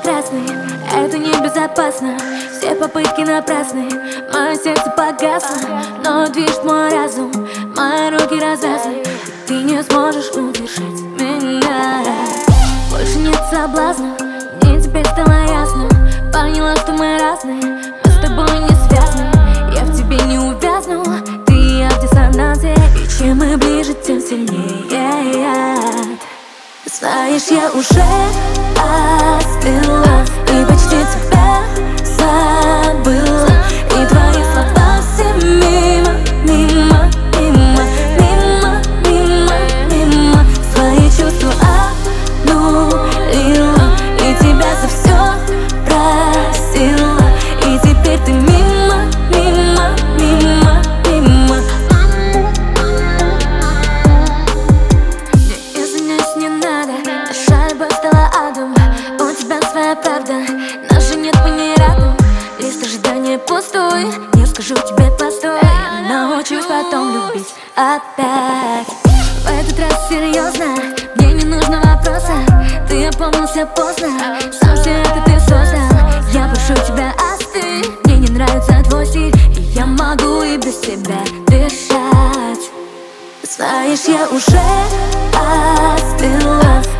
красный, это небезопасно. Все попытки напрасны, мое сердце погасло, но движет мой разум, мои руки развязаны. Ты не сможешь удержать меня. Больше нет соблазна, мне теперь стало ясно. Поняла, что мы разные, мы с тобой не связаны. Я в тебе не увязну, ты и я в диссонансе. И чем мы ближе, тем сильнее. Знаешь, я уже остыла и почти тебя забыла. И твои слова все мимо, мимо, мимо, мимо, мимо, мимо. Свои чувства обнулила и тебя за все просила. И теперь ты мимо, мимо, мимо, мимо. Я извиняюсь, не надо, наша любовь стала адом. У тебя своя правда, нас же нет, мы не рядом. Лист ожидания пустой, не скажу тебе постой. Я научусь потом любить опять. В этот раз серьезно, мне не нужно вопроса. Ты опомнился поздно, сам все это ты создал. Я прошу тебя, остынь, мне не нравится твой стиль, и я могу и без тебя дышать. Знаешь, я уже остыла